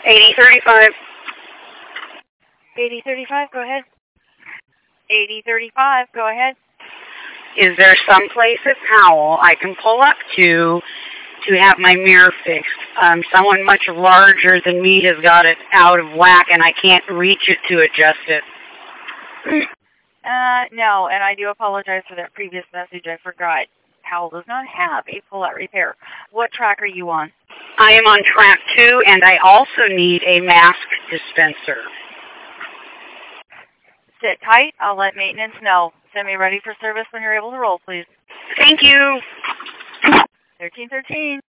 8035. 8035, go ahead. 8035, go ahead. Is there some place at Powell I can pull up to have my mirror fixed? Someone much larger than me has got it out of whack, and I can't reach it to adjust it. No, and I do apologize for that previous message. I forgot. Powell does not have a pull-out repair. What track are you on? I am on track 2, and I also need a mask dispenser. Sit tight. I'll let maintenance know. Send me ready for service when you're able to roll, please. Thank you. 1313.